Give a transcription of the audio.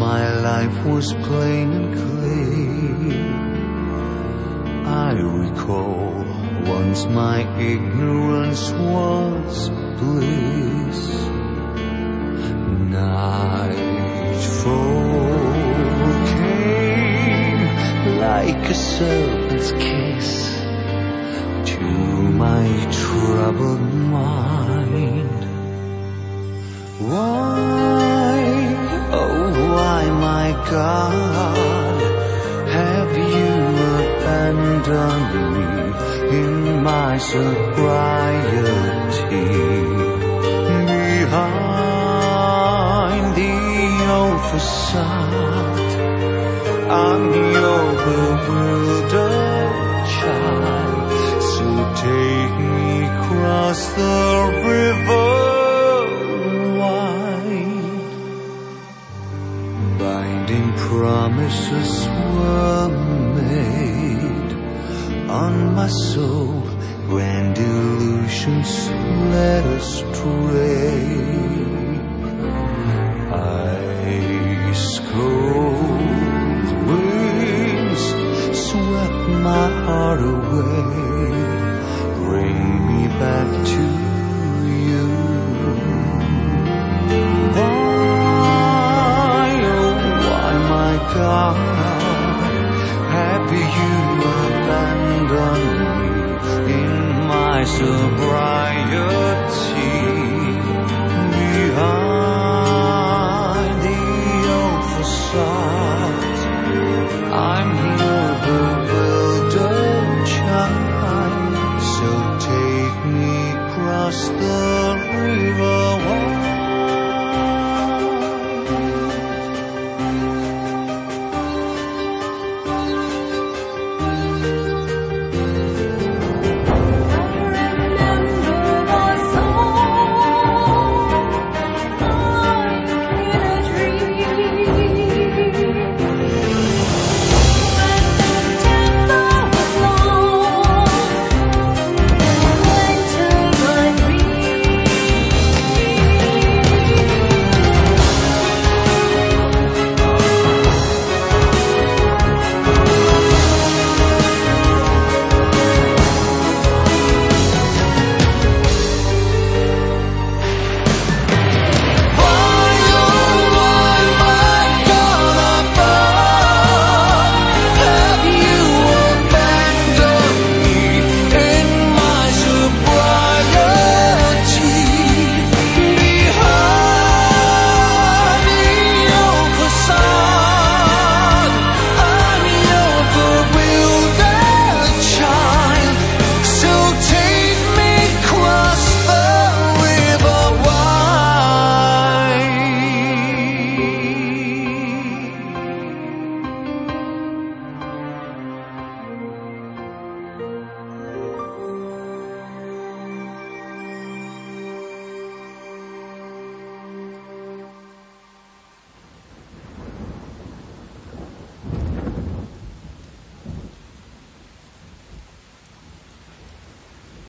my life was plain and clear. I recall once my ignorance was bliss. Nightfall came like a serpent's kiss to my troubled mind. Why, oh why, my God, have you abandoned me in my sobriety? Behind the old facade, I'm your bewildered child. So take me across the river wide. Binding promises were made on my soul, grand illusions led astray. Ice cold winds swept my heart away. Bring me back to you. Why, oh why, my God, have you abandoned me in my sobriety?